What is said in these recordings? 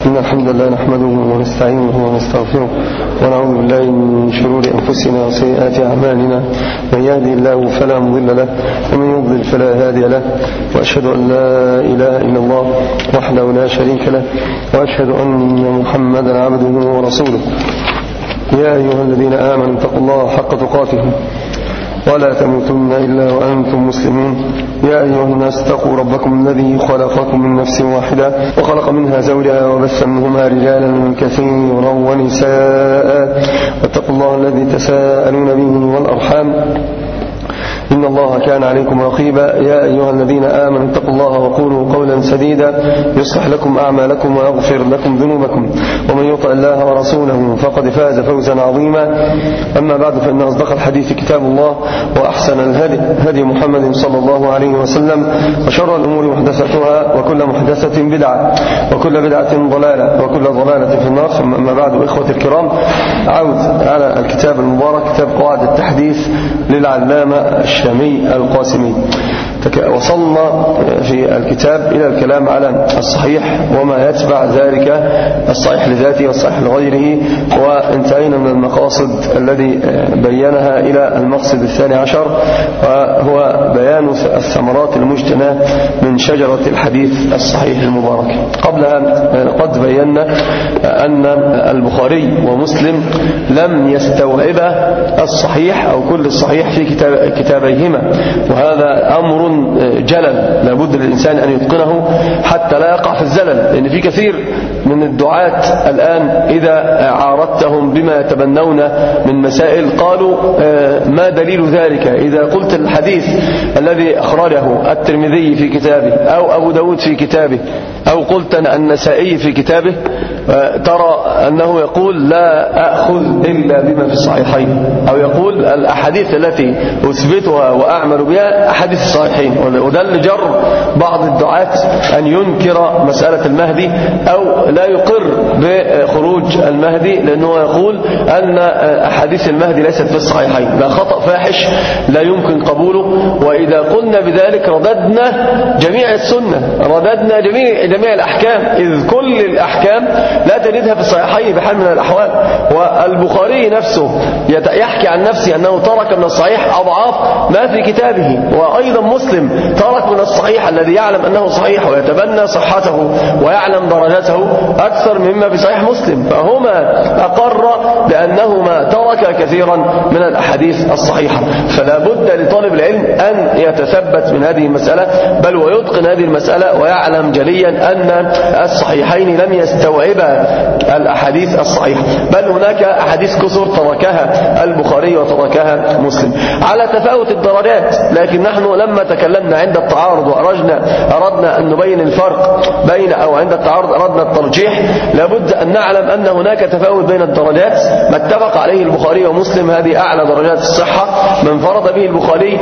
إن الحمد لله نحمده ونستعينه ونستغفره ونعوذ بالله من شرور أنفسنا وسيئات أعمالنا. من يهدي الله فلا مضل له ومن يضلل فلا هادي له، وأشهد أن لا إله إلا الله وحده لا شريك له، وأشهد أن محمدا عبده ورسوله. يا أيها الذين آمنوا اتقوا الله حق تقاته ولا تموتن إلا وأنتم مسلمون. يا أيها الناس اتقوا ربكم الذي خلقكم من نفس واحدة وخلق منها زوجها وبث منهما رجالا كثيرا ونساء، واتقوا الله الذي تساءلون به والأرحام إن الله كان عليكم رقيبا. يا أيها الذين آمنوا اتقوا الله وقولوا قولا سديدا يصلح لكم أعمالكم ويغفر لكم ذنوبكم، ومن يطع الله ورسوله فقد فاز فوزا عظيما. أما بعد، فإن أصدق الحديث كتاب الله، وأحسن الهدي هدي محمد صلى الله عليه وسلم، وشر الأمور محدثاتها، وكل محدثة بدعة، وكل بدعة ضلالة، وكل ضلالة في النار. ثم أما بعد، إخوة الكرام، عود على الكتاب المبارك، كتاب قواعد التحديث للعلامة الشامي القاسمي. وصلنا في الكتاب إلى الكلام على الصحيح وما يتبع ذلك، الصحيح لذاته والصحيح لغيره، وانتهينا من المقاصد الذي بينها إلى المقصد الثاني عشر، وهو بيان الثمرات المجتناة من شجرة الحديث الصحيح المبارك. قبلها قد بينا أن البخاري ومسلم لم يستوعبا الصحيح أو كل الصحيح في كتابيهما، وهذا أمر جلل لابد للإنسان أن يتقنه حتى لا يقع في الزلل. لأن في كثير من الدعاة الآن إذا عارضتهم بما يتبنون من مسائل قالوا ما دليل ذلك؟ إذا قلت الحديث الذي أخرجه الترمذي في كتابه أو أبو داود في كتابه أو قلت النسائي في كتابه، ترى أنه يقول لا أخذ إلا بما في الصحيحين، أو يقول الأحاديث التي أثبتها وأعمل بها أحاديث الصحيحين. وده اللي جر بعض الدعاة أن ينكر مسألة المهدي أو لا يقر بخروج المهدي، لأنه يقول أن أحاديث المهدي ليست في الصحيحين. ده خطأ فاحش لا يمكن قبوله. وإذا قلنا بذلك رددنا جميع السنة، رددنا جميع الأحكام، إذ كل الأحكام لا تجدها في الصحيحين بحال من الأحوال. والبخاري نفسه يحكي عن نفسه أنه ترك من الصحيح أضعاف ما في كتابه، وأيضا مسلم ترك من الصحيح الذي يعلم أنه صحيح ويتبنى صحته ويعلم درجته أكثر مما في صحيح مسلم، فهما أقر بأنهما ترك كثيرا من الأحاديث الصحيحة. فلا بد لطالب العلم أن يتثبت من هذه المسألة، بل ويتقن هذه المسألة، ويعلم جليا أن الصحيحين لم يستوعبا الأحاديث الصحيحة، بل هناك أحاديث كثر تركها البخاري وتركها مسلم على تفاوت الدرجات. لكن نحن لما تكلمنا عند التعارض أردنا أن نبين الفرق بين، أو عند التعارض أردنا الترجيح، لابد أن نعلم أن هناك تفاوت بين الدرجات. ما اتفق عليه البخاري ومسلم هذه أعلى درجات الصحة، من فرض به البخاري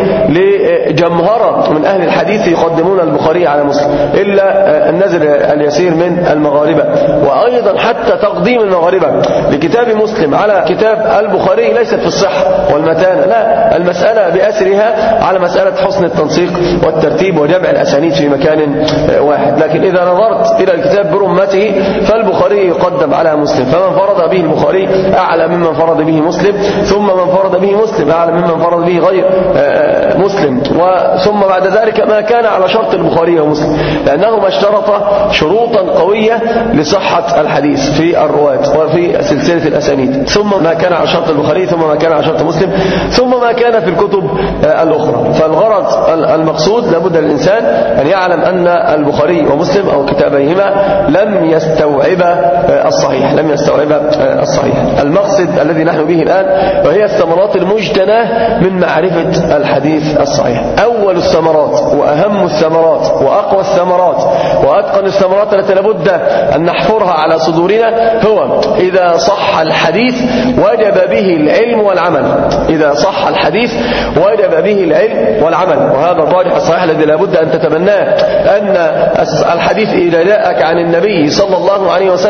لجمهرة من أهل الحديث يقدمون البخاري على مسلم، إلا النزل اليسير من المغاربة. وأيضا حتى تقديم المغاربة لكتاب مسلم على كتاب البخاري ليست في الصحة والمتانة، لا، المسألة بأسرها على مسألة حسن التنسيق والترتيب وجمع الأسانيد في مكان واحد. لكن إذا نظرت إلى الكتاب برمته فالبخاري يقدم على مسلم، فمن فرض به البخاري أعلى ممن فرض به مسلم، ثم من فرض به مسلم أعلى ممن فرض به غير مسلم، ثم بعد ذلك ما كان على شرط البخاري ومسلم، لأنهما اشترطا شروطا قوية لصحة الحديث في الرواة وفي سلسلة الأسانيد، ثم ما كان على شرط البخاري، ثم ما كان على شرط مسلم، ثم ما كان في الكتب الأخرى. فالغرض المقصود لابد للإنسان أن يعلم أن البخاري ومسلم أو كتابيهما لم يستوعبا الصحيح، لم يستوعبا الصحيح. المقصد الذي نحن به الآن وهي الثمرات المجتناة من معرفة الحديث الصحيح. أول الثمرات وأهم الثمرات وأقوى الثمرات وأتقن الثمرات التي لابد أن نحفرها على صدورنا هو إذا صح الحديث وجب به العلم والعمل. إذا صح الحديث وجب به العلم والعمل، وهذا الراجح الصحيح الذي لابد أن تتبناه، أن الحديث إذا جاءك عن النبي صلى الله عليه وسلم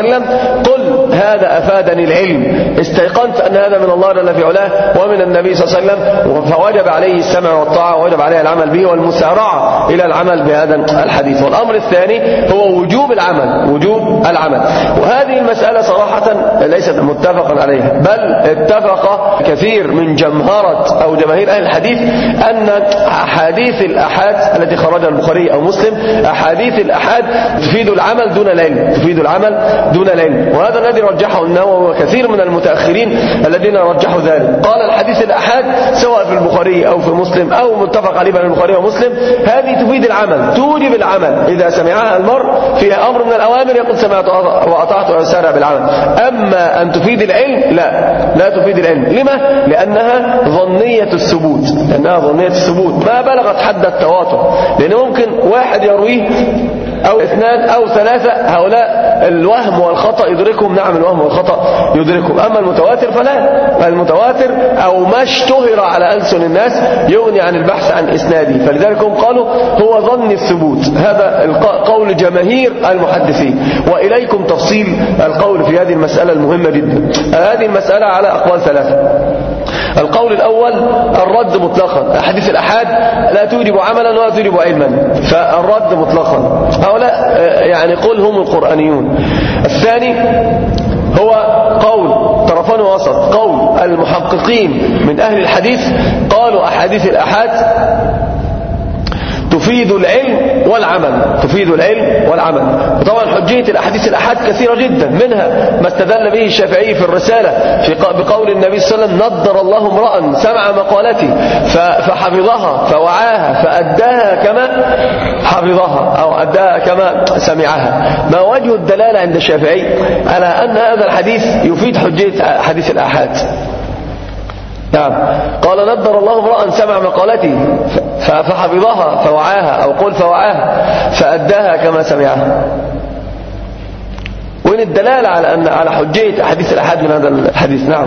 الله عليه وسلم: قل هذا أفادني العلم، استيقنت أن هذا من الله جل في علاه ومن النبي صلى الله عليه وسلم، فوجب عليه السمع والطاعة ووجب عليه العمل به والمسارعة إلى العمل بهذا الحديث. والأمر الثاني هو وجوب العمل. وهذه المسألة صراحة ليست متفقا عليها، بل اتفق كثير من جماهير أهل الحديث أن أحاديث الأحاد التي خرجها البخاري أو مسلم، أحاديث الأحاد تفيد العمل دون العلم. وهذا الذي رجحه النووي وكثير من المتأخرين الذين رجحوا ذلك. قال: الحديث الأحاد سواء في البخاري أو في مسلم أو متفق عليه بين البخاري ومسلم، هذه تفيد العمل، توجب العمل. إذا سمعها المرء فيها أمر من الأوامر يقول سمعت وأطعت ويسارع بالعمل. أما أن تفيد العلم لا تفيد العلم. لما؟ لأنها ظنية الثبوت، ما بلغت حد التواتر. لأن ممكن واحد يرويه أو اثنان أو ثلاثة، هؤلاء الوهم والخطأ يدركهم، نعم الوهم والخطأ يدركهم. أما المتواتر فلا، المتواتر أو ما اشتهر على ألسن الناس يغني عن البحث عن إسناده. فلذلك هم قالوا هو ظن الثبوت. هذا قول جماهير المحدثين. وإليكم تفصيل القول في هذه المسألة المهمة جدا. هذه المسألة على أقوال ثلاثة. القول الأول: الرد مطلقا، أحاديث الأحاد لا توجب عملا ولا توجب علما، فالرد مطلقا. هؤلاء يعني قل هم القرآنيون. الثاني هو قول طرفان وسط، قول المحققين من أهل الحديث، قالوا أحاديث الأحاد تفيد العلم والعمل. وطبعا حجية الأحاديث الأحاد كثيرة جدا، منها ما استدل به الشافعي في الرسالة بقول النبي صلى الله عليه وسلم: نضر الله امرأ سمع مقالتي فحفظها فوعاها فأداها كما حفظها أو أداها كما سمعها. ما وجه الدلالة عند الشافعي على أن هذا الحديث يفيد حجية حديث الأحاد؟ نعم، قال: نضر الله امرأ سمع مقالتي فحفظها فوعاها، أو قل فوعاها فأداها كما سمعها. وين الدلالة على حجية حديث الأحاد من هذا الحديث؟ نعم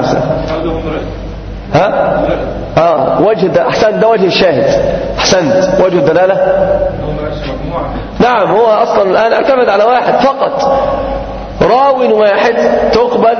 أحسنت، ده وجه الشاهد. أحسنت، وجه الدلالة. نعم، هو أصلا الآن اعتمد على واحد فقط، راو واحد تقبل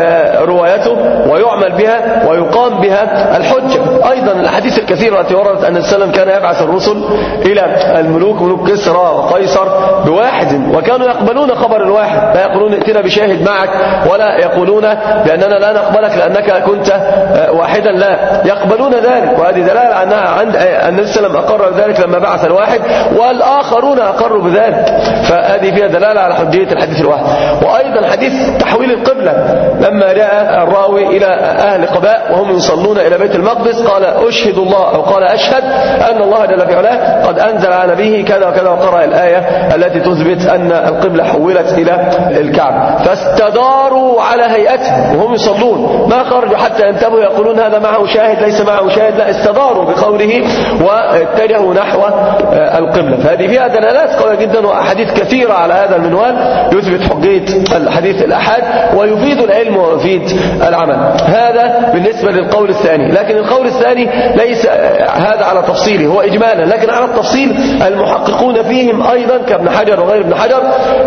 روايته ويعمل بها ويقام بها الحجة. أيضا الحديث الكثير التي وردت أن السلام كان يبعث الرسل إلى الملوك، ملوك كسرى وقيصر، بواحد، وكانوا يقبلون خبر الواحد، لا يقولون ائتنا بشاهد معك، ولا يقولون بأننا لا نقبلك لأنك كنت واحدا، لا، يقبلون ذلك. وهذه دلالة أنها عند أن السلام أقر بذلك لما بعث الواحد، والآخرون أقروا بذلك. فهذه فيها دلالة على حجية الحديث الواحد. وأيضا حديث تحويل القبلة، لما جاء الراوي إلى أهل قباء وهم يصلون إلى بيت المقدس، قال: أشهد الله، أو قال: أشهد أن الله جل في علاه قد أنزل على نبيه كذا وكذا، وقرأ الآية التي تثبت أن القبلة حولت إلى الكعبة. فاستداروا على هيئته وهم يصلون، ما خرجوا حتى ينتبهوا يقولون هذا معه شاهد ليس معه شاهد، لا، استداروا بقوله واتجهوا نحو القبلة. فهذه فيها دلالات قوية جدا وأحاديث كثيرة على هذا المنوال يثبت حجية الحديث الأحاد ويفيد العلم ويفيد العمل. هذا بالنسبة للقول الثاني. لكن القول الثاني ليس هذا على تفصيله، هو إجمالا، لكن على التفصيل المحققون فيهم أيضا كابن حجر وغير ابن حجر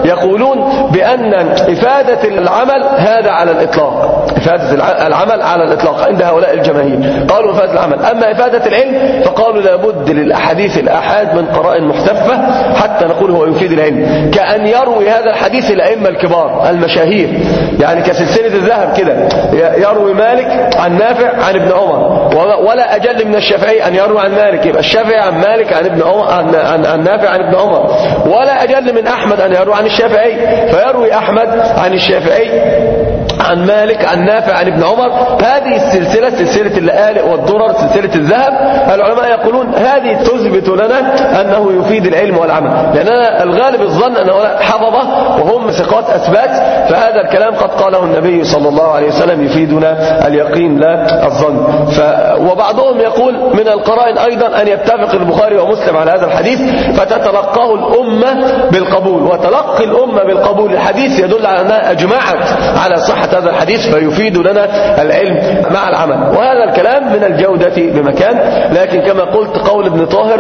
يقولون بأن إفادة العمل هذا على الإطلاق، إفادة العمل على الإطلاق عند هؤلاء الجماهير، قالوا إفادة العمل. أما إفادة العلم فقالوا لابد للأحاديث الأحاد من قرائن محتفة حتى نقول هو يفيد العلم، كأن يروي هذا الحديث الأئمة الكبار المشاهير، يعني كسلسلة الذهب كده، يروي مالك عن نافع عن ابن عمر، ولا أجل من الشافعي أن يروي عن مالك، يبقى الشافعي عن مالك عن ابن عمر عن نافع عن ابن عمر، ولا أجل من أحمد أن يروي عن الشافعي فيروي أحمد عن الشافعي عن مالك عن نافع عن ابن عمر. هذه السلسلة، سلسلة اللآلئ والدرر، سلسلة الذهب، العلماء يقولون هذه تثبت لنا أنه يفيد العلم والعمل، لأننا الغالب الظن أنه حفظه وهم ثقات أثبات، فهذا الكلام قد قاله النبي صلى الله عليه وسلم يفيدنا اليقين لا الظن. وبعضهم يقول من القرائن أيضا أن يتفق البخاري ومسلم على هذا الحديث فتتلقاه الأمة بالقبول، وتلقي الأمة بالقبول الحديث يدل على أنها أجمعت على صحة صحة هذا الحديث فيفيد لنا العلم مع العمل. وهذا الكلام من الجودة بمكان. لكن كما قلت قول ابن طاهر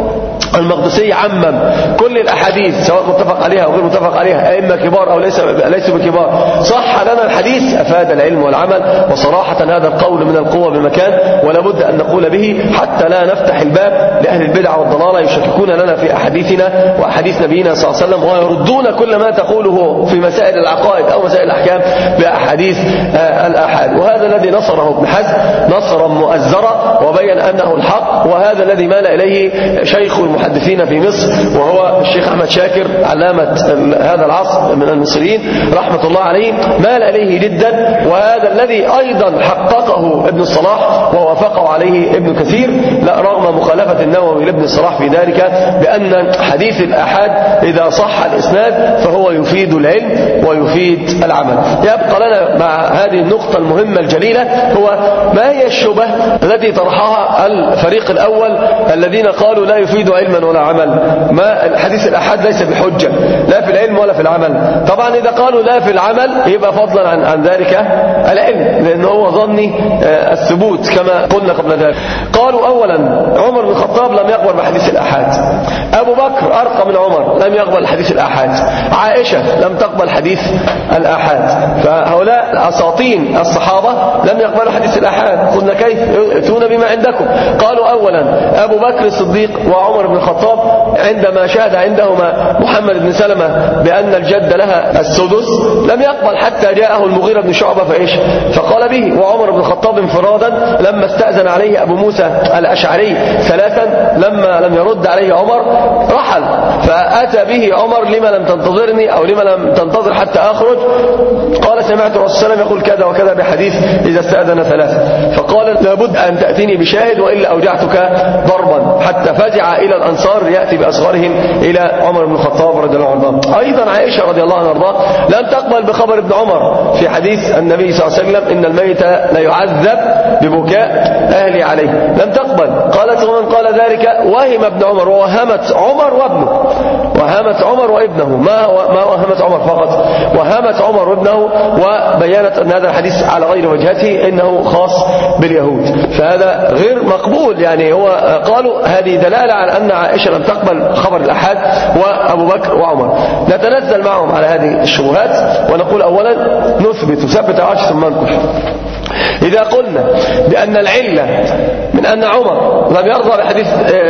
المقدسي عمم كل الأحاديث سواء متفق عليها أو غير متفق عليها، أئمة كبار أو ليسوا بكبار، صح لنا الحديث أفاد العلم والعمل. وصراحة هذا القول من القوة بمكان، ولا بد أن نقول به حتى لا نفتح الباب لأهل البدع والضلالة يشككون لنا في أحاديثنا وأحاديث نبينا صلى الله عليه وسلم، ويردون كل ما تقوله في مسائل العقائد أو مسائل الأحكام بأحاديث الآحاد. وهذا الذي نصره ابن حزم نصرا مؤزرا وبين أنه الحق، وهذا الذي مال إليه شيخ المحدثين في مصر وهو الشيخ أحمد شاكر علامة هذا العصر من المصريين رحمة الله عليه، مال إليه جدا. وهذا الذي أيضا حققه ابن الصلاح ووافقه عليه ابن كثير، لا رغم مخالفة النووي لابن الصلاح في ذلك، بأن حديث الآحاد إذا صح الإسناد فهو يفيد العلم ويفيد العمل. يبقى لنا مع هذه النقطة المهمة الجليلة هو ما هي الشبه التي طرحها الفريق الأول الذين قالوا لا يفيد علما ولا عمل، ما الحديث الآحاد ليس بحجة لا في العلم ولا في العمل. طبعا إذا قالوا لا في العمل يبقى فضلا عن ذلك العلم، لأنه هو ظني الثبوت كما قلنا قبل ذلك. قالوا أولا عمر بن الخطاب لم يقبل بحديث الآحاد، أبو بكر أرقى من عمر لم يقبل حديث الآحاد، عائشة لم تقبل حديث الآحاد. فهؤلاء أساطين الصحابة لم يقبلوا حديث الآحاد. قلنا كيف يأتون بما عندكم؟ قالوا أولا أبو بكر الصديق وعمر بن الخطاب عندما شهد عندهما محمد بن سلمة بأن الجد لها السدس لم يقبل حتى جاءه المغيرة بن شعبة فقال به. وعمر بن الخطاب انفرادا لما استأذن عليه أبو موسى الأشعري ثلاثا لما لم يرد عليه عمر رحل، فأتى به عمر لما لم تنتظرني أو لما لم تنتظر حتى أخرج؟ قال سمعت الرسول صلى الله عليه وسلم يقول كذا وكذا بحديث إذا استأذن ثلاثا. فقال لابد أن تأتيني بشاهد وإلا أوجعتك ضربا، حتى فزع إلى الأنصار يأتي بأصغرهم إلى عمر بن الخطاب رضي الله عنه. أيضا عائشة رضي الله عنها لم تقبل بخبر ابن عمر في حديث النبي صلى الله عليه وسلم إن الميت لا يعذب ببكاء أهلي عليه، لم تقبل. قالت ومن قال ذلك وهم ابن عمر، ووهمت عمر وابنه، وهمت عمر وابنه، ما وهمت عمر فقط، وهمت عمر وابنه، وبيانت أن هذا الحديث على غير وجهته إنه خاص باليهود، فهذا غير مقبول. يعني هو قالوا هذه دلالة على أن عائشة لم تقبل خبر الأحاد وأبو بكر وعمر. نتنزل معهم على هذه الشبهات ونقول أولا نثبت عاش ثم ننكر. إذا قلنا بأن العلة من أن عمر لم يرضى بحديث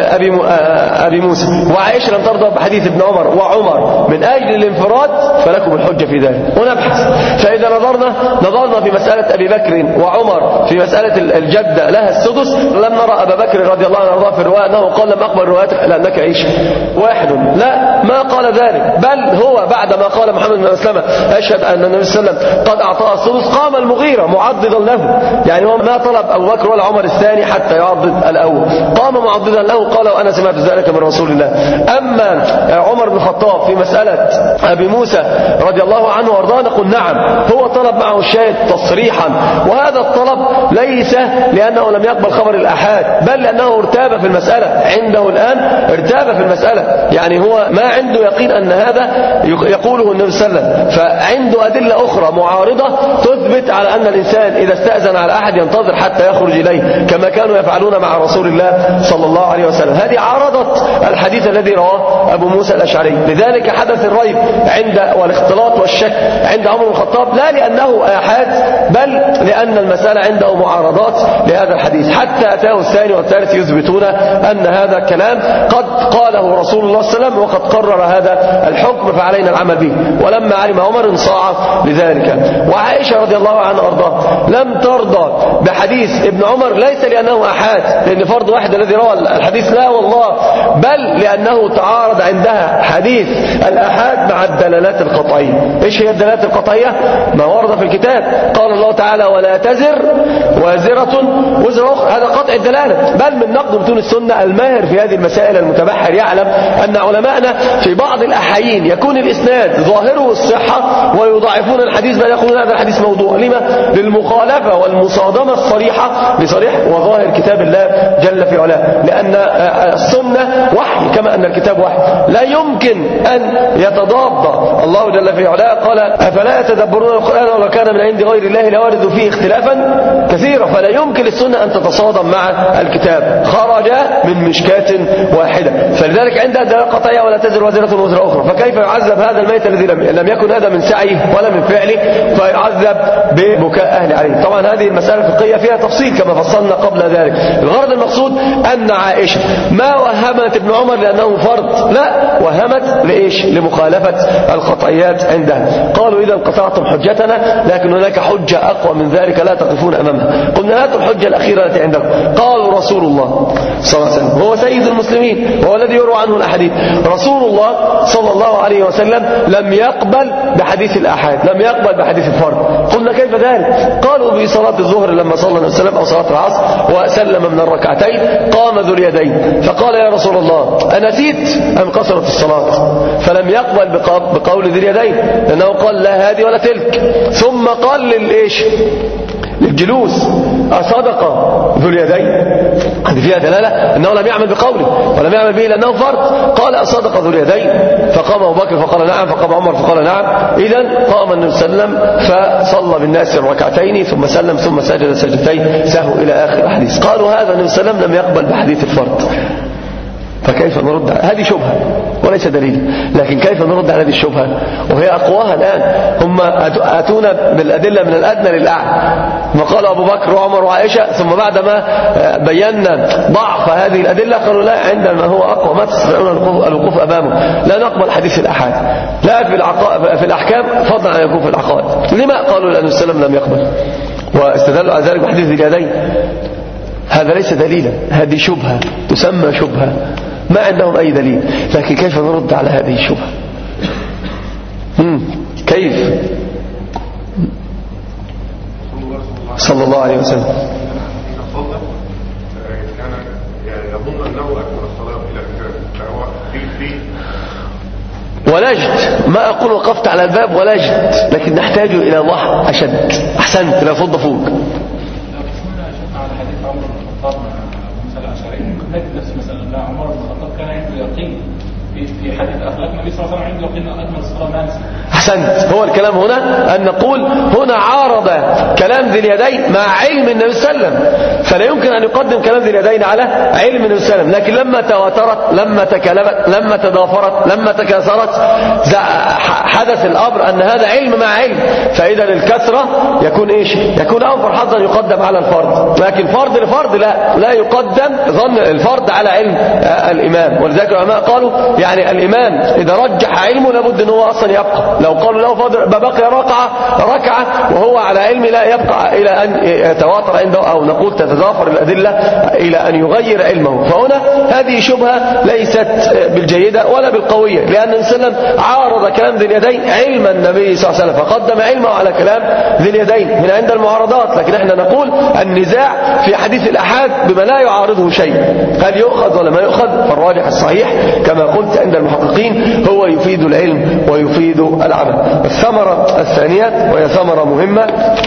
أبي موسى وعائشة لم ترضى بحديث ابن عمر وعمر من أجل الانفراد فلكم الحجة في ذلك ونبحث. فإذا نظرنا في مسألة أبي بكر وعمر في مسألة الجدة لها السدس، لم نرى أبا بكر رضي الله عنه في الرواية أنه قال لم أقبل روايتك لأنك عيش واحد، لا ما قال ذلك، بل هو بعدما قال محمد بن مسلمة أشهد أن النبي صلى الله عليه وسلم قد أعطاه السدس قام المغيرة معضدا له، يعني هو ما طلب أبو بكر ولا عمر الثاني حتى يعضد الأول، قام معضدا له قال وأنا سمعت ذلك من رسول الله. أما عمر بن الخطاب في مسألة أبي موسى رضي الله عنه وارضاه نقول نعم هو طلب معه الشاهد تصريحا، وهذا الطلب ليس لأنه لم يقبل خبر الآحاد بل لأنه ارتاب في المسألة، عنده الآن ارتاب في المسألة، يعني هو ما عنده يقين أن هذا يقوله النبي صلى الله عليه وسلم، فعنده أدلة أخرى معارضة تثبت على أن الإنسان إذا استأذن على أحد ينتظر حتى يخرج إليه كما كانوا يفعلون مع رسول الله صلى الله عليه وسلم. هذه عارضت الحديث الذي رواه أبو موسى الأشعري، لذلك حدث الريب والاختلاط والشك عند عمر بن الخطاب، لا لأنه آحاد بل لأن المسألة عنده معارضات لهذا الحديث، حتى أتاه الثاني والثالث يثبتون أن هذا الكلام قد قاله رسول الله صلى الله عليه وسلم وقد قرر هذا الحكم فعلينا العمل به. ولما علم عمر انصاع لذلك. وعائشة رضي الله عنها وارضاها لم ترضى بحديث ابن عمر ليس لأنه أحاد لأن فرد واحد الذي روى الحديث، لا والله، بل لأنه تعارض عندها حديث الأحاد مع الدلالات القطعية. إيش هي الدلالات القطعية؟ ما ورد في الكتاب، قال الله تعالى ولا تزر وازرة وزر أخرى، هذا قطع الدلالة. بل من نقد متون السنة الماهر في هذه المسائل المتبحر يعلم أن علماءنا في بعض الأحايين يكون الإسناد ظاهره الصحة ويضعف يضعفون الحديث بل يقولون هذا الحديث موضوع. لما؟ للمخالفة والمصادمة الصريحة لصريح وظاهر كتاب الله جل في علاه، لأن السنة وحي كما أن الكتاب وحي، لا يمكن أن يتضاد. الله جل في علاه قال أفلا يتدبرون القرآن ولو كان من عند غير الله لوجدوا فيه اختلافا كثيرا، فلا يمكن للسنة أن تتصادم مع الكتاب، خرج من مشكاة واحدة. فلذلك عندها دلالة قطعية ولا تزر وزرة وزر أخرى، فكيف يعذب هذا الميت الذي لم يكن هذا من سعيه ولا من فعله فيعذب ببكاء أهل عليه؟ طبعا هذه المسألة الفقهية فيها تفصيل كما فصلنا قبل ذلك. الغرض المقصود أن عائشة ما وهمت ابن عمر لأنه فرض، لا، وهمت لإيش؟ لمخالفة القطعيات عندها. قالوا إذا قطعتم حجتنا، لكن هناك حجة أقوى من ذلك لا تقفون أمامها. قلنا هاتوا الحجة الأخيرة التي عندكم. قالوا رسول الله صلى الله عليه وسلم هو سيد المسلمين وهو الذي يروى عنه الأحاديث. رسول الله صلى الله عليه وسلم لم يقبل بحديث الآحاد، لم يقبل بحديث الفرد. قلنا كيف ذلك؟ قالوا في صلاة الظهر لما صلى النبي صلى الله عليه وسلم أو صلاة العصر وسلم من الركعتين قام ذو اليدين فقال يا رسول الله أنسيت أم قصرت الصلاة؟ فلم يقبل بقول ذي اليدين لأنه قال لا هذه ولا تلك. ثم قال للجلوس أصدق ذو اليدين؟ هذه فيها دلالة أنه لم يعمل بقوله ولم يعمل به لأنه فرض. قال أصدق ذو اليدين؟ فقام أبو بكر فقال نعم، فقام عمر فقال نعم. إذن قام النبي صلى الله عليه وسلم فصلى بالناس الركعتين ثم سلم ثم سجد سجدتين سهوا إلى آخر الحديث. قالوا هذا النبي صلى الله عليه وسلم لم يقبل بحديث الفرض، فكيف نرد؟ هذه شبهة وليس دليل، لكن كيف نرد على هذه الشبهة وهي أقواها الآن؟ هم أتونا بالأدلة من الأدنى للأعلى، ما قال أبو بكر وعمر وعائشة، ثم بعدما بينا ضعف هذه الأدلة قالوا لا، عندما هو أقوى ما تستطيعون الوقوف أمامه لا نقبل حديث الأحاد لا في الأحكام فضلا عن يكون في العقائد. لما؟ قالوا لأن السلام لم يقبل واستدلوا على ذلك بحديث اليدين. هذا ليس دليلا، هذه شبهة تسمى شبهة، ما عندهم أي دليل. لكن كيف نرد على هذه الشبهة؟ كيف؟ صلى الله عليه وسلم كان يظن أنه أكبر الصلاة إلى فهو ولجد، ما أقول وقفت على الباب ولجد، لكن نحتاج إلى وضح أشد. أحسنت، لا فض فوق. نفس مثلا عمر بن الخطاب كان عنده يقين في حديث اخلاق النبي صلى الله عليه وسلم، عنده يقين ان اكمل الصلاه ما نسي. احسنت، هو الكلام هنا ان نقول هنا عارض كلام ذي اليدين مع علم النبي صلى الله عليه وسلم، فلا يمكن ان يقدم كلام ذي اليدين على علم النبي صلى الله عليه وسلم. لكن لما تواترت، لما تكلمت، لما تضافرت، لما تكاثرت، حدث الامر ان هذا علم مع علم، فاذا الكثره يكون ايش؟ يكون اوفر حظا يقدم على الفرد. لكن فرد لفرد لا يقدم ظن الفرد على علم الامام. ولذلك العلماء قالوا يعني الامام اذا رجح علمه لابد ان هو اصلا يبقى. لو قالوا له بقي ركعه وهو على علم لا يبقى الى ان يتواتر عنده، او نقول تتضافر الادله الى ان يغير علمه. فهنا هذه شبهه ليست بالجيده ولا بالقويه، لان النبي صلى الله عليه وسلم عارض كلام ذي اليدين علم النبي صلى الله عليه وسلم فقدم علمه على كلام ذي اليدين من عند المعارضات. لكن احنا نقول النزاع في حديث الأحاد بما لا يعارضه شيء، هل يؤخذ ولا ما يؤخذ؟ فالراجح الصحيح كما قلت عند المحققين هو يفيد العلم ويفيد العمل. الثمرة الثانية وهي ثمرة مهمة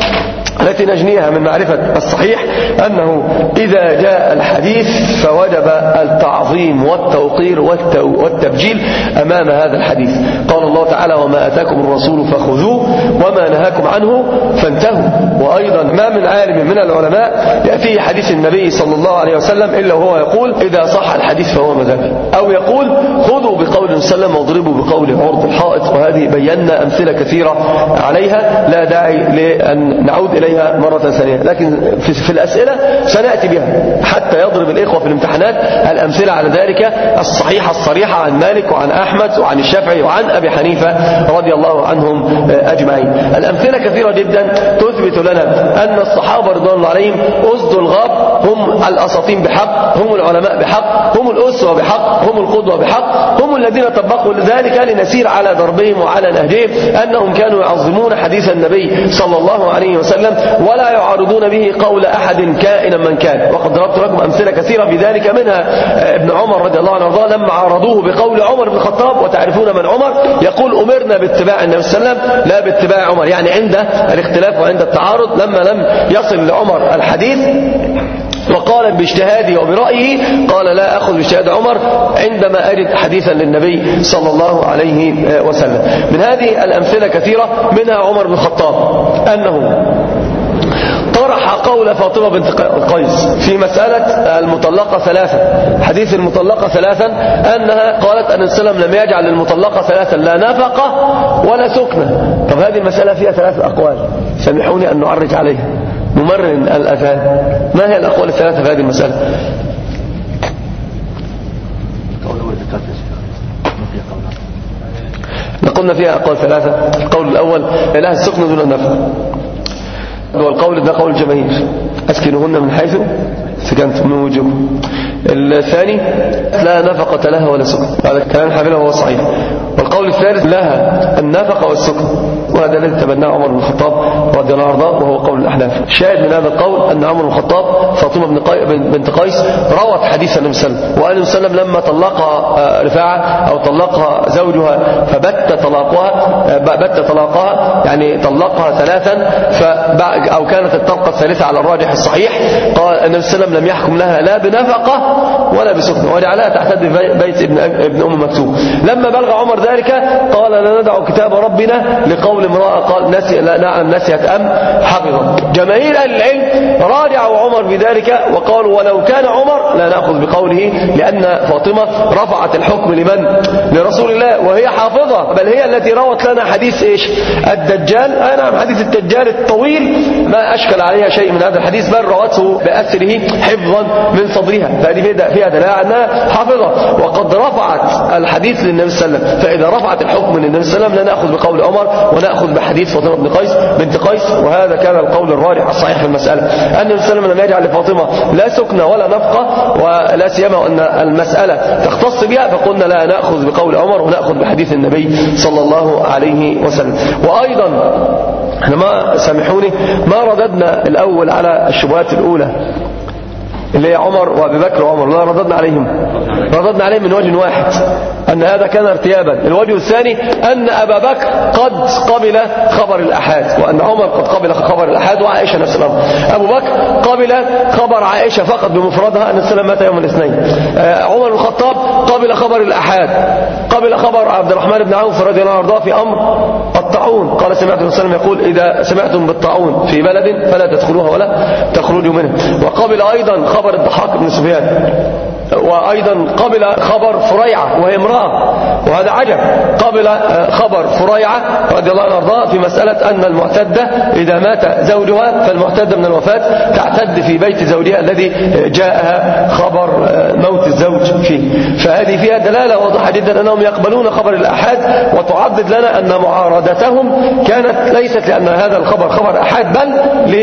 التي نجنيها من معرفة الصحيح أنه إذا جاء الحديث فوجب التعظيم والتوقير والتبجيل أمام هذا الحديث. قال الله تعالى وما أتاكم الرسول فخذوه وما نهاكم عنه فانتهوا. وأيضا ما من عالم من العلماء يأتي حديث النبي صلى الله عليه وسلم إلا وهو يقول إذا صح الحديث فهو مذهبي، أو يقول خذوا بقول وسلم واضربوا بقول عرض الحائط. وهذه بينا أمثلة كثيرة عليها لا داعي لأن نعود إليها مرة ثانية، لكن في الأسئلة سنأتي بها حتى يضرب الإخوة في الامتحانات الأمثلة على ذلك الصحيحة الصريحة عن مالك وعن أحمد وعن الشافعي وعن أبي حنيفة رضي الله عنهم أجمعين. الأمثلة كثيرة جدا تثبت لنا أن الصحابة رضوان الله عليهم أسد الغاب، هم الأساطين بحق، هم العلماء بحق، هم الأسوة بحق، هم القدوة بحق، هم الذين طبقوا ذلك لنسير على دربهم وعلى نهجهم، أنهم كانوا يعظمون حديث النبي صلى الله عليه وسلم ولا يعارضون به قول أحد كائنا من كان. وقد ضربت لكم أمثلة كثيرة بذلك، منها ابن عمر رضي الله عنه وارضاه لما عارضوه بقول عمر بن الخطاب، وتعرفون من عمر، يقول أمرنا باتباع النبي صلى الله عليه وسلم لا باتباع باجتماع عمر، يعني عند الاختلاف وعند التعارض، لما لم يصل لعمر الحديث وقال باجتهاده وبرأيه، قال لا أخذ باجتهاد عمر عندما أجد حديثا للنبي صلى الله عليه وسلم. من هذه الأمثلة كثيرة، منها عمر بن الخطاب أنه طرح قول فاطمة بنت قيس في مسألة المطلقة ثلاثة، حديث المطلقة ثلاثا، أنها قالت أن السلام لم يجعل للمطلقة ثلاثا لا نفقة ولا سكنة. طب هذه المسألة فيها ثلاث أقوال، سامحوني أن نعرج عليها نمرر الأذهان. ما هي الأقوال الثلاثة في هذه المسألة؟ قلنا فيها أقوال ثلاثة. القول الأول لها السكن دون النفقة، والقول ده قول الجماهير، أسكنهن من حيث سكنتم من وجوهكم. الثاني لا نفقة لها ولا سكن، هذا الكلام حامله وهو صحيح. والقول الثالث لها النفقة والسكن، وهذا الذي تبناه عمر بن الخطاب رضي الله عنه وهو قول الأحناف. شاهد من هذا القول أن عمر بن الخطاب فاطمة بنت قيس روت حديث النبي صلى الله عليه وسلم، وأن النبي صلى الله عليه وسلم لما طلقها رفاعة أو طلقها زوجها فبت طلاقها يعني طلقها ثلاثا، أو كانت الطلقة الثالثة على الراجح الصحيح، قال النبي صلى الله عليه وسلم لم يحكم لها لا بنفقة ولا بسكن، وجعلها تعتد ببيت ابن أم مكتوم. لما بلغ عمر ذلك قال لا ندع كتاب ربنا لقول امرأة قال نسيت أم حفظت. جماهير أهل العلم راجعوا عمر بذلك وقالوا ولو كان عمر لا نأخذ بقوله، لأن فاطمة رفعت الحكم لمن؟ لرسول الله، وهي حافظة، بل هي التي روت لنا حديث إيش؟ الدجال. نعم، حديث الدجال الطويل ما أشكل عليها شيء من هذا الحديث، بل روته بأسره حفظا من صدرها، فهذه فيها دلالة أنها حافظة. وقد رفعت الحديث للنبي صلى الله عليه وسلم، فإذا رفعت الحكم للنبي صلى الله عليه وسلم لا نأخذ بقول عمر ونأخذ بحديث فاطمة بنت قيس. وهذا كان القول الراجح الصحيح في المسألة، أن النبي صلى الله عليه وسلم لم يجعل لفاطمة لا سكن ولا نفقة، ولا سيما أن المسألة تختص بها، فقلنا لا نأخذ بقول عمر ونأخذ بحديث النبي صلى الله عليه وسلم. وأيضا احنا ما سامحوني ما رددنا الأول على الشبهات الأولى اللي هي عمر وابي بكر وعمر، لا رددنا عليهم من وجه واحد، أن هذا كان ارتيابا. الوجه الثاني أن أبا بكر قد قبل خبر الأحاد، وأن عمر قد قبل خبر الأحاد، وعائشة نفس الأمر. أبو بكر قبل خبر عائشة فقط بمفردها أن السلام مات يوم الاثنين. عمر بن الخطاب قبل خبر الأحاد، قبل خبر عبد الرحمن بن عوف رضي الله عنه في أمر الطاعون، قال سمعت النبي صلى الله عليه وسلم يقول إذا سمعتم بالطاعون في بلد فلا تدخلوها ولا تخرجوا منه. وقبل أيضا خبر الضحاك بن سفيان، وأيضا قبل خبر فريعة وهي امرأة، وهذا عجب، قبل خبر فريعة رضي الله عنها في مسألة أن المعتدة إذا مات زوجها فالمعتدة من الوفاة تعتد في بيت زوجها الذي جاءها خبر موت الزوج فيه. فهذه فيها دلالة واضحة جدا أنهم يقبلون خبر الأحاد، وتعضد لنا أن معارضتهم كانت ليست لأن هذا الخبر خبر أحاد، بل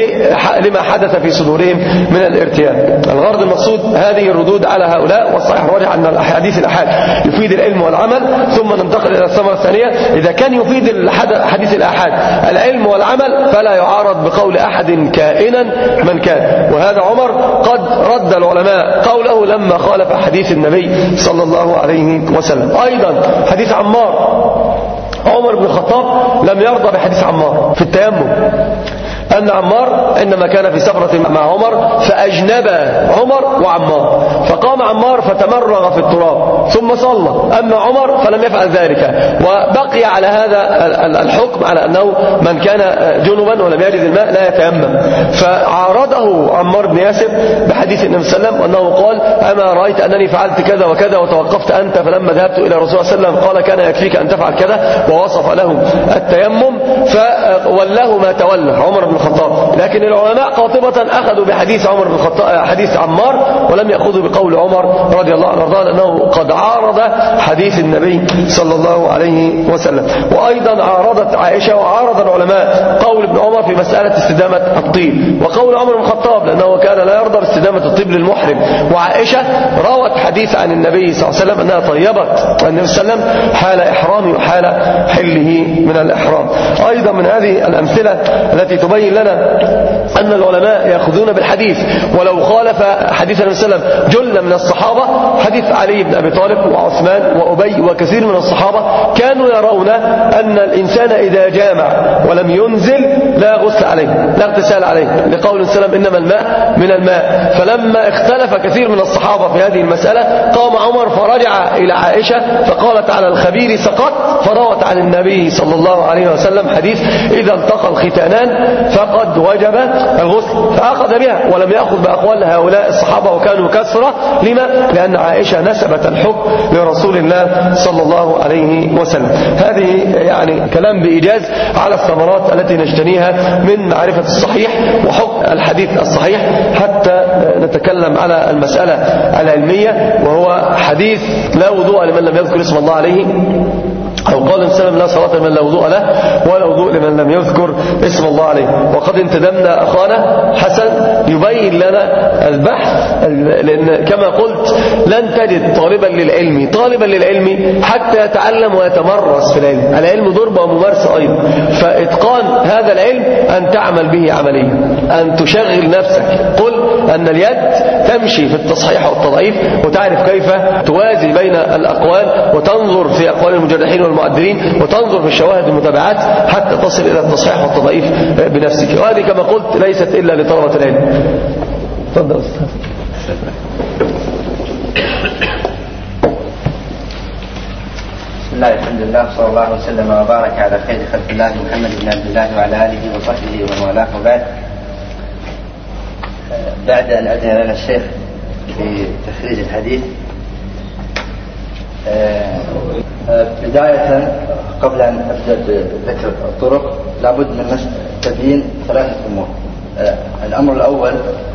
لما حدث في صدورهم من الارتياب. الغرض المقصود هذه الردود على هؤلاء، والصحيح الراجح أن الحديث الأحاد يفيد العلم والعمل. ثم ننتقل إلى الثمرة الثانية، إذا كان يفيد حديث الأحاد العلم والعمل فلا يعارض بقول أحد كائنا من كان. وهذا عمر قد رد العلماء قوله لما خالف حديث النبي صلى الله عليه وسلم. أيضا حديث عمار، عمر بن الخطاب لم يرضى بحديث عمار في التيمم، أن عمار إنما كان في سفرة مع عمر فأجنب عمر وعمار، فقام عمار فتمرغ في التراب ثم صلى، أما عمر فلم يفعل ذلك، وبقي على هذا الحكم على أنه من كان جنبا ولم يجد الماء لا يتيمم. فعارضه عمار بن ياسر بحديث النبي صلى الله عليه وسلم أنه قال أما رأيت أنني فعلت كذا وكذا وتوقفت أنت، فلما ذهبت إلى رسول الله صلى الله عليه وسلم قال كان يكفيك أن تفعل كذا، ووصف له التيمم فولاه ما تولى عمر بن الخطاب. لكن العلماء قاطبة أخذوا بحديث عمر بن الخطاب حديث عمار، ولم يأخذوا بقول عمر رضي الله عنه لأنه قد عارض حديث النبي صلى الله عليه وسلم. وأيضا عارضت عائشة وعارض العلماء قول ابن عمر في مسألة استدامة الطيب، وقول عمر بن الخطاب لأنه كان لا يرضى باستدامة الطيب للمحرم. وعائشة روت حديث عن النبي صلى الله عليه وسلم أنها طيبت النبي صلى الله عليه وسلم حال إحرامه وحال حله من الإحرام. أيضا من هذه الأمثلة التي تبين يبين لنا أن العلماء يأخذون بالحديث ولو خالف حديث النبي صلى الله عليه وسلم جل من الصحابة. حديث علي بن أبي طالب وعثمان وأبي وكثير من الصحابة كانوا يرون أن الإنسان إذا جامع ولم ينزل لا غسل عليه لا اغتسال عليه، لقول السلام إنما الماء من الماء. فلما اختلف كثير من الصحابة في هذه المسألة قام عمر فرجع إلى عائشة فقالت على الخبير سقط، فروت عن النبي صلى الله عليه وسلم حديث إذا التقى الختانان فقد وجب الغسل، فأخذ بها ولم يأخذ بأقوال هؤلاء الصحابة وكانوا كثرة. لما؟ لأن عائشة نسبت الحكم لرسول الله صلى الله عليه وسلم. هذه يعني كلام بإيجاز على الثمرات التي نجتنيها من معرفة الصحيح وحكم الحديث الصحيح، حتى نتكلم على المسألة العلمية، وهو حديث لا وضوء لمن لم يذكر اسم الله عليه، أو قال السلام لا صلاة لمن لا وضوء له ولا وضوء لمن لم يذكر اسم الله عليه. وقد انتدبنا أخانا حسن يبين لنا البحث، لأن كما قلت لن تجد طالبا للعلم حتى يتعلم ويتمرس في العلم. العلم ضربة وممارسة أيضا، فإتقان هذا العلم أن تعمل به عمليا، أن تشغل نفسك. قل أن اليد تمشي في التصحيح والتضعيف وتعرف كيف توازي بين الأقوال وتنظر في أقوال المجرحين والمعدلين وتنظر في الشواهد والمتابعات حتى تصل إلى التصحيح والتضعيف بنفسك. وهذه كما قلت ليست إلا لطلبة العلم. تفضل أستاذ. بسم الله الحمد لله صلى الله وسلم وبارك على خير خلق الله محمد بن عبد الله وعلى آله وصحبه ومن والاه. وبعد، بعد أن أذن لنا الشيخ في تخريج الحديث، بداية قبل أن أبدأ بذكر الطرق لابد من تبيين ثلاثة أمور. الأمر الأول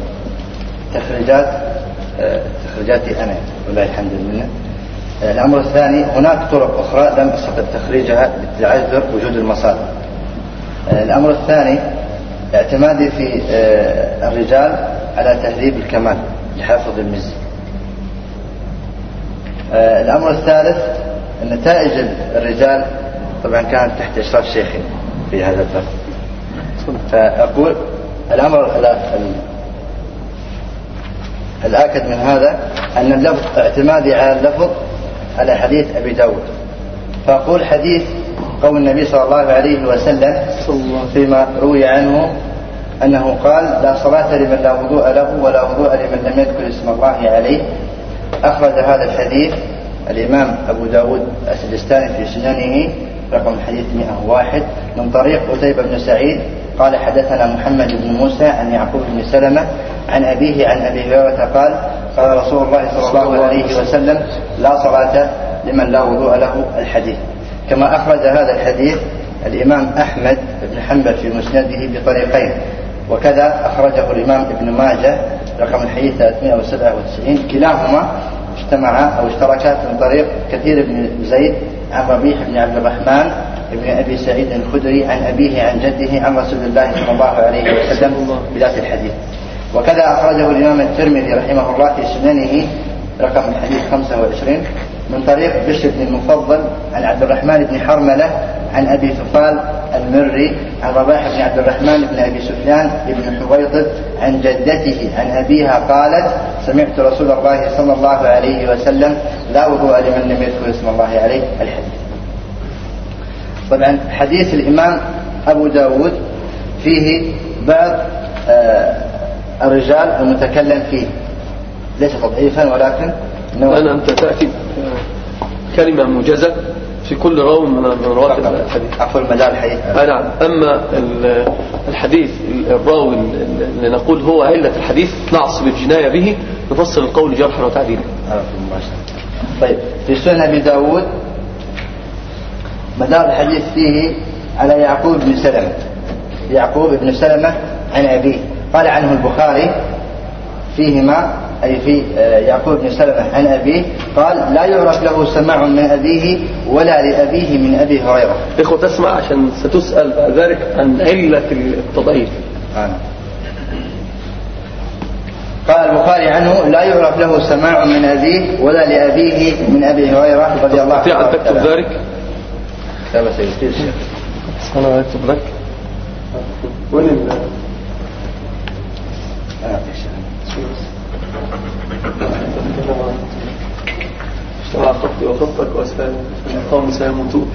تخريجاتي أنا والله الحمد لله. الأمر الثاني هناك طرق أخرى لم أستطع تخريجها لتعذر وجود المصادر. الأمر الثاني اعتمادي في الرجال على تهذيب الكمال لحافظ المزي. الأمر الثالث نتائج الرجال طبعا كانت تحت إشراف شيخي في هذا الباب. فأقول الأمر الآكد من هذا أن اللفظ اعتمادي على اللفظ على حديث أبي داود. فأقول حديث قول النبي صلى الله عليه وسلم فيما روي عنه أنه قال لا صلاة لمن لا وضوء له ولا وضوء لمن لم يذكر اسم الله عليه. أخرج هذا الحديث الإمام أبو داود السجستاني في سننه رقم الحديث 101 من طريق قتيبة بن سعيد قال حدثنا محمد بن موسى عن يعقوب بن سلمة عن أبيه عن أبي هريرة قال قال رسول الله صلى الله عليه وسلم لا صلاة لمن لا وضوء له الحديث. كما أخرج هذا الحديث الإمام أحمد بن حنبل في مسنده بطريقين، وكذا أخرجه الإمام ابن ماجه رقم الحديث 397. كلاهما اجتمعا أو اشتركا من طريق كثير بن زيد عن ربيح بن عبد الرحمن ابن أبي سعيد الخدري عن أبيه عن جده عن رسول الله صلى الله عليه وسلم بذات الحديث. وكذا أخرجه الإمام الترمذي رحمه الله في سننه رقم الحديث 25 من طريق بشر بن المفضل عن عبد الرحمن بن حرملة عن أبي ثفال المري عن رباح بن عبد الرحمن بن أبي سفيان بن حويطب عن جدته عن أبيها قالت سمعت رسول الله صلى الله عليه وسلم لا وضوء لمن لم يذكر اسم الله عليه الحديث. طبعا حديث الإمام أبو داود فيه بعض الرجال المتكلم فيه ليس تضعيفا ولكن أنت تأتي كلمة موجزة في كل راو من رواة الحديث. عفوا المجال الحديث. نعم. أما الحديث الراوي اللي نقول هو علة الحديث نعصب الجناية به نفصل القول جرحا وتعديلا. طيب في سنن أبي داود مدار الحديث فيه على يعقوب بن سلمة عن أبيه. قال عنه البخاري فيهما أي في يعقوب بن سلمة عن أبيه قال لا يعرف له سماع من أبيه ولا لأبيه من أبي هريرة. إخوة تسمع عشان ستسأل ذلك عن علة التضعيف. قال البخاري عنه لا يعرف له سماع من أبيه ولا لأبيه من أبي هريرة رضي الله عنه. تستطيع أن تكتب ذلك؟ لا بس يكتب الشيخ. أنا أكتب لك. وين قوم سيموتون.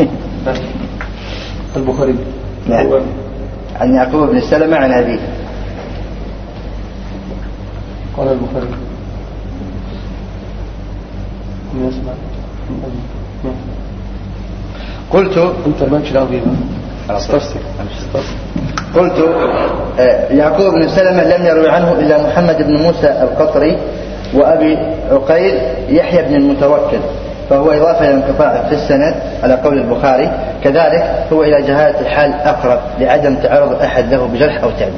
البخاري. نعم. عن يعقوب بن سلمة عن أبيه. قال البخاري قلت انت مالكش دعوه بيه. قلت يعقوب بن سلمة لم يروي عنه إلا محمد بن موسى القطري وأبي عقيل يحيى بن المتوكل، فهو إضافة إلى انقطاع في السند على قول البخاري. كذلك هو إلى جهالة الحال أقرب لعدم تعرض أحد له بجرح أو تعديل.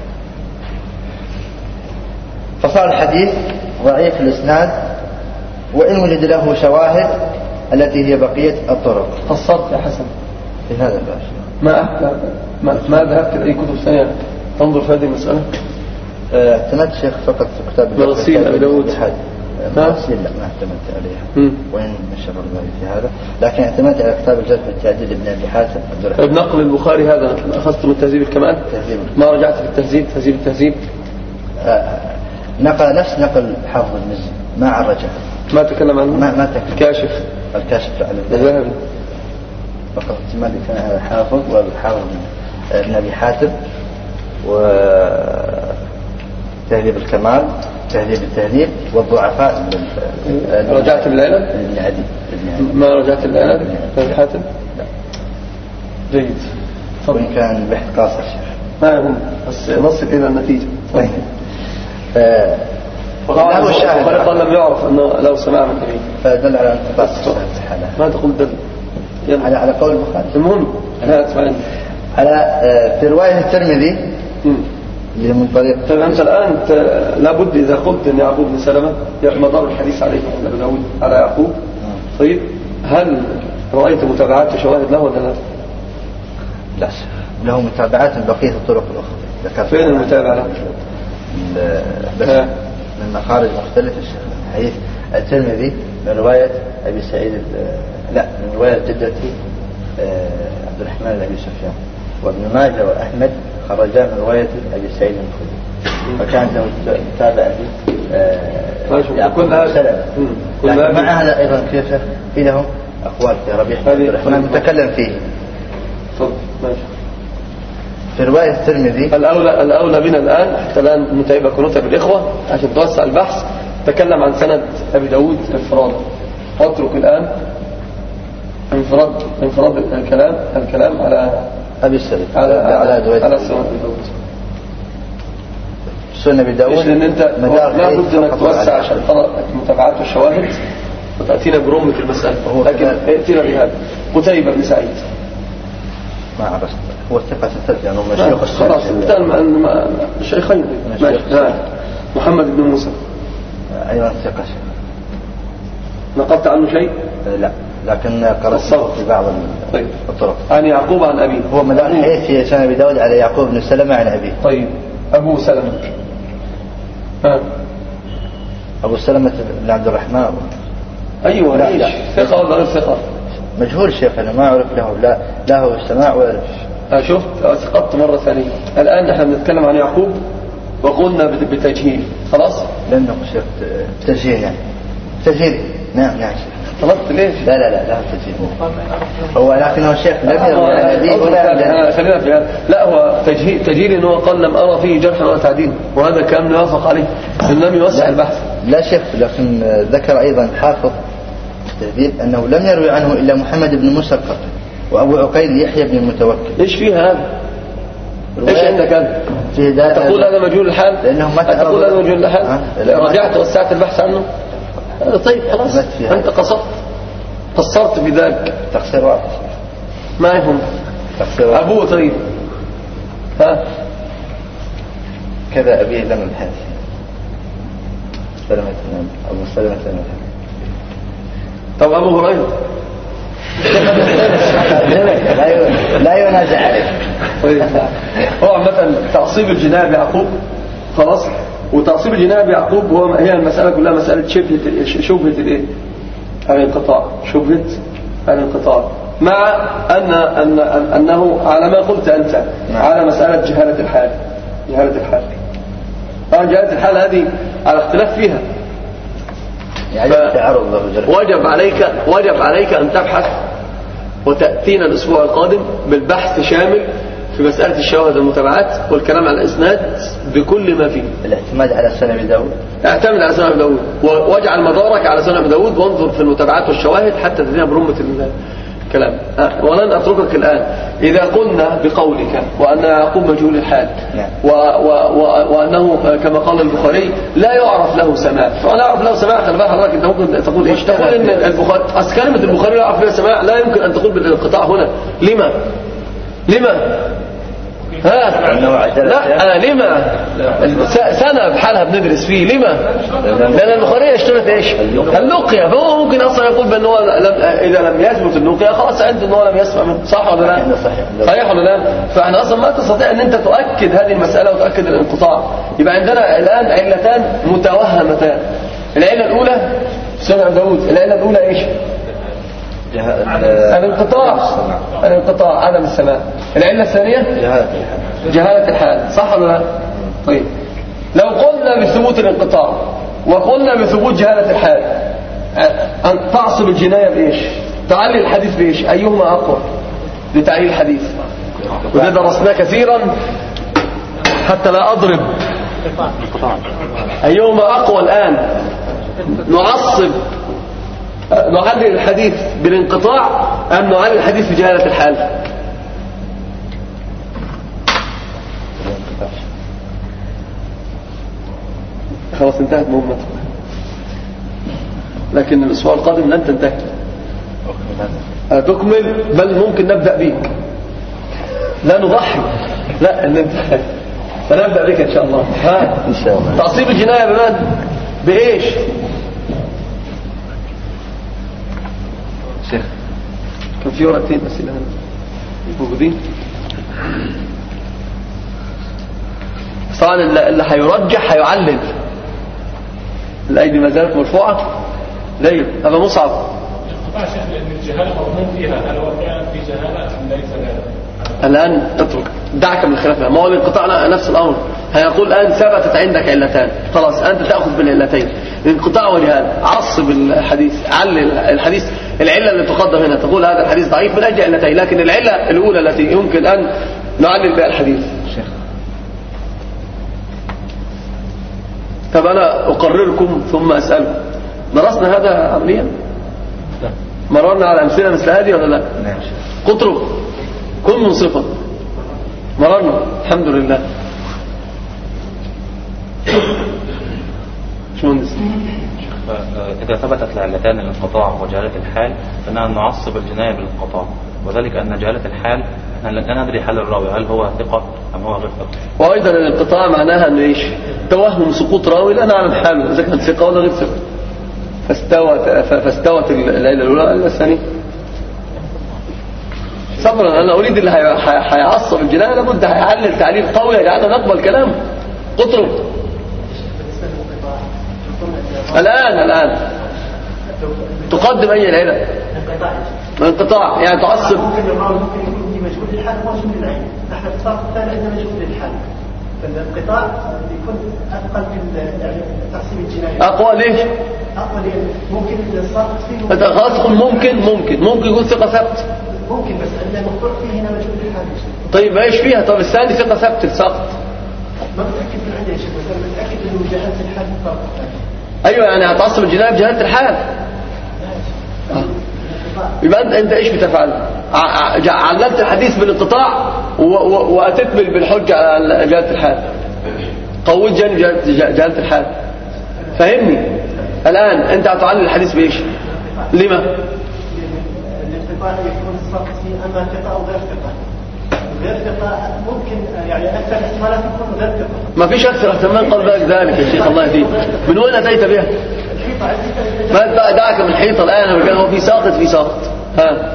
فصار الحديث ضعيف الإسناد وإن وجد له شواهد التي هي بقية الطرق. فصلت يا حسن في هذا الباب ما ذهبت لأي كتب ثانية تنظر في هذه المسألة؟ اعتمدت شيخ فقط في كتاب مراسيل أبي داود. مراسيل لا ما اعتمدت عليها وإن نشر الله في هذا، لكن اعتمدت على كتاب الجرح والتعديل لابن أبي حاتم. طيب نقل البخاري هذا أخذت من تهذيب الكمال؟ ما رجعت في التهذيب تهذيب التهذيب؟ نقل نفس نقل حافظ المزي ما عرجه. ما تكلم عنه؟ ما تكلم. الكاشف على الذهبي فقط اعتماد كان على الحافظ والحافظ ابن أبي حاتم وتهذيب الكمال تهذيب التهذيب والضعفاء. رجعت الليلة؟ ابن عدي. ما رجعت الليلة ابن أبي حاتم؟ لا. جيد. وإن كان بحث قاصر شيخ ما يهم بس نصل إلى النتيجة. له شاهد قال لم يعرف أنه لو سمع من النبي فدل على انقطاع ما تقول دل على قول البخاري. المهم على في رواية الترمذي اللي من طريق. طيب أنت الآن لابد إذا قلت أن يعقوب بن سلمة مدار الحديث عليه ابن داود على يعقوب. طيب هل رأيت متابعات وشواهد له ولا لا؟ لا له متابعات من بقية الطرق الأخرى. فين المتابعة؟ بس من مخارج مختلفة. حديث الترمذي من رواية أبي سعيد لا من رواية جدتي عبد الرحمن بن أبي سفيان، وابن ماجه وأحمد خرجا من رواية أبي سعيد الخدري، فكانت له متابعة يعقوب بن سلمة. لكن مع هذا أيضا كيف في لهم أقوال في ربيع بن عبد الرحمن متكلم فيه. في رواية الترمذي الأولى بنا الآن حتى الآن نتعبك ونتعب الإخوة عشان توسع البحث. تكلم عن سند أبي داود انفراد، واترك الآن انفراد الكلام على أبي السعيد على سند أبي داود. سنة أبي داود لأن أنت لا بد أنك توسع عشان ترى المتابعات والشواهد وتأتينا برمة المسألة، لكن ائتنا بهذا. قتيبة بن سعيد ما عرفت هو الثقة سترجع أنه مشيخ خلاص الشيخين. محمد بن موسى أيضا ثقة. نقلت عنه شيء؟ لا لكن قرأت في بعض الطرق. عن يعقوب عن أبيه. هو مدار الحديث في سنة أبي داود على يعقوب بن سلمة عن أبيه. طيب أبو سلمة أبو سلمة بن عبد الرحمن. أيوة لا ثقة ولا غير ثقة؟ مجهول شيخ أنا ما أعرف لا هو السماع ولا شفت سقطت مرة ثانية. الآن نحن بنتكلم عن يعقوب وقلنا بتجهيل خلاص. لأنه شيخ تسجيل يعني تسجيل. نعم شيخ. طلبت ليش؟ لا تسجيل هو لكنه الشيخ لم يروي عن أبيه ولا خلينا في هذا. لا هو تجهيل إنه قال لم أرى فيه جرحا ولا تعديل، وهذا كلام يوافق عليه لم يوسع البحث. لا شيخ لكن ذكر أيضا حافظ التهذيب أنه لم يروي عنه إلا محمد بن موسى القطري وأبو عقيل يحيى بن المتوكل. إيش فيها هذا؟ إيش عندك هذا؟ تقول هذا مجهول الحال؟ لأنه ما تقول هذا مجهول الحال؟ رجعت وسعت البحث عنه؟ طيب خلاص أنت قصرت بذلك. تقصير واضح ما يهم. أبوه طيب كذا أبيه لم الحادث سلمة أبو سلمة. طب أبو هريرة لا ينازع عليه. هو عامة تعصيب الجناح بعقوب خلاص، وتعصيب الجناح بعقوب هي المسألة كلها مسألة شبهة الايه؟ الانقطاع. شبهة الانقطاع مع أنه على ما قلت أنت على مسألة جهالة الحال. جهالة الحال هذه على اختلاف فيها. يعني تعرض وجب عليك أن تبحث وتأتينا الأسبوع القادم بالبحث شامل في مسألة الشواهد والمتابعات والكلام على الإسناد بكل ما فيه. الاعتماد على سنن أبي داود. اعتمد على سنن أبي داود واجعل مدارك على سنن أبي داود وانظر في المتابعات والشواهد حتى تدينا برمة الكلام. ولن أتركك الآن إذا قلنا بقولك وأن يعقوب مجهول الحال وأنه كما قال البخاري لا يعرف له سماع. فأنا أعرف له سماع خلي بالك حضرتك أنت ممكن تقول إيش؟ تقول إن البخاري أصل كلمة البخاري لا يعرف له سماع لا يمكن أن تقول بالانقطاع هنا. لما؟ لا لما سنة بحالها بندرس فيه. لما؟ لأن البخاري اشترط ايش؟ اللقية. فهو ممكن اصلا يقول بان هو اذا لم يثبت اللقية خلاص عنده ان هو لم يسمع منه. صح ولا لا؟ صحيح ولا لا؟ فاحنا اصلا ما تستطيع ان انت تؤكد هذه المسألة وتؤكد الانقطاع. يبقى عندنا الان علتان متوهمتان. العلة الاولى سنة داود. العلة الاولى ايش؟ الانقطاع عدم السماع. العلة الثانية جهالة الحال. صح ولا لا؟ طيب لو قلنا بثبوت الانقطاع وقلنا بثبوت جهالة الحال أن تعصب الجناية بإيش؟ تعلي الحديث بإيش؟ أيهما أقوى لتعليل الحديث؟ وده درسناه كثيرا حتى لا أضرب. أيهما أقوى الآن؟ نعلل الحديث بالانقطاع أم نعلل الحديث بجهالة الحال؟ خلاص انتهت مهمتك لكن الأسبوع القادم لن تنتهي. تكمل بل ممكن نبدأ بيك. لا نضحي لا فنبدأ بك إن شاء الله. إن شاء الله. تعصيب الجناية بمن؟ بإيش؟ شيخ كان في ورقتين أسئلة موجودين. طبعا اللي هيرجح هيعلل. الأيدي ما زالت مرفوعة. ليه؟ أبا مصعب. القطاع شيخ لأن الجهالة مضمون فيها. هل هو فعلا في جهالة أم ليس جهالة؟ الآن اترك دعك من الخلاف. ما هو الانقطاع نفس الأمر. هيقول الآن ثبتت عندك علتان خلاص أنت تأخذ بالعلتين انقطاع وجهالة. عصب الحديث علل الحديث. العلة اللي تقدم هنا تقول هذا الحديث ضعيف من أجل علتين لكن العلة الأولى التي يمكن أن نعلل بها الحديث. طب أنا أقرركم ثم أسألكم. درسنا هذا عمليا؟ مررنا على أمثلة مثل هذه ولا لا؟ قطروا كن منصفا. مررنا الحمد لله. شو مهندس؟ إذا ثبتت العلتان الانقطاع وجهالة الحال فإننا نعصب الجناية بالانقطاع وذلك أن جهالة الحال لا ندري حال الراوي هل هو ثقة أم هو غير ثقة. وأيضا الانقطاع معناها أنه إيش؟ توهم سقوط راوي لا نعلم حاله إذا كان ثقة ولا غير ثقة. فاستوت العلة الأولى العلة الثانية. صبرا أنا أريد اللي هيعصب الجناية لابد هيعلل تعليل قوي يجعلنا نقبل كلامه. قطروا الآن تقدم أي العلة؟ الانقطاع يعني تعصب. ممكن الراوي ممكن يكون مجهول للحال ومجهول للعين. نحن في الصف الثاني عندنا مجهول للحال. فالانقطاع يكون أثقل في تقسيم الجناية. أقوى ليش؟ أقوى ليه؟ ممكن الصف فيه. أنت خلاص تقول ممكن يكون ثقة ثبت. ممكن بس المقطوع فيه هنا مجهول للحال. طيب ايش فيها؟ طب الثاني ثقة ثبت سقط. ما متأكد من عندي يا شيخ بس أنا متأكد إنه جهالة الحال بالطرف الثاني. ايوه يعني هتعصب الجناية بجهالة الحال. يبقى انت ايش بتفعل؟ عللت الحديث بالانقطاع واتيت بالحجة على جهالة الحال. قويت جانب جهالة الحال. فهمني الان انت هتعلل الحديث بايش؟ لما؟ الانقطاع يكون الصف فيه اما ثقة او غير ثقة. غير ثقة ممكن يعني اكثر احتمالات يكون غير ثقة. ما فيش اكثر احتمال قال بالك ذلك يا شيخ الله يهديك. من وين اتيت بها؟ ما دعك من الحيطة الآن هو في ساقط. ها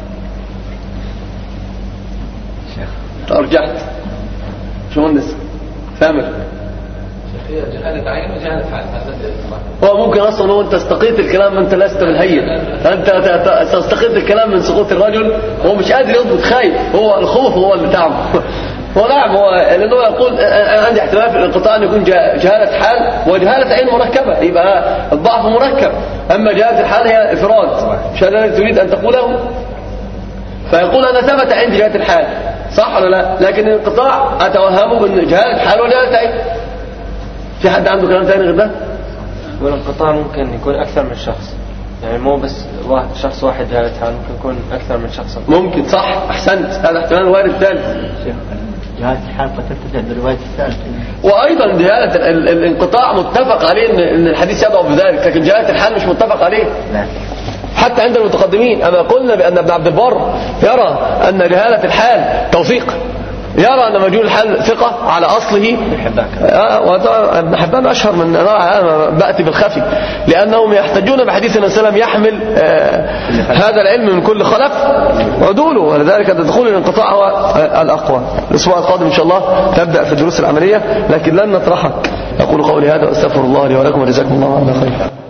أرجعت شو مهندس سامر؟ جهالة عين وجهالة حال. هو ممكن أصلا هو أنت استقيت الكلام أنت لست بالهين. أنت استقيت الكلام من سقوط الرجل هو مش قادر يضبط خايف. هو الخوف هو اللي تعب. هو نعم، هو لأنه يقول أنا عندي احتمال في الانقطاع أن يكون جهالة حال وجهالة عين مركبة، يبقى الضعف مركب. أما جهالة الحال هي إفراد، مش هذا الذي تريد أن تقوله؟ فيقول أنا ثبت عندي جهالة الحال، صح ولا لا؟ لكن الانقطاع أتوهمه من جهالة حال وجهالة عين. في حد عنده كلام ثاني غير ده؟ والانقطاع ممكن يكون أكثر من شخص، يعني مو بس شخص واحد جهالة حال، ممكن يكون أكثر من شخص. ممكن، صح، أحسنت، هذا احتمال وارد ثالث. جهالة الحال قد ترتفع برواية الثالث. وأيضا جهالة الانقطاع متفق عليه إن الحديث يدعو بذلك، لكن جهالة الحال مش متفق عليه حتى عند المتقدمين. أما قلنا بأن ابن عبد البر يرى أن جهالة الحال توثيق، يرى أن مجهول الحال ثقة على أصله. ابن حبان أشهر من أنا بأتي بالخفي، لأنهم يحتجون بحديث النبي صلى الله عليه وسلم يحمل هذا العلم من كل خلف عدوله، ولذلك دخول الانقطاع هو الأقوى. الأسبوع القادم إن شاء الله تبدأ في الدروس العملية، لكن لن نطرحك. أقول قولي هذا وأستغفر الله لي ولكم وجزاكم الله عنا خير.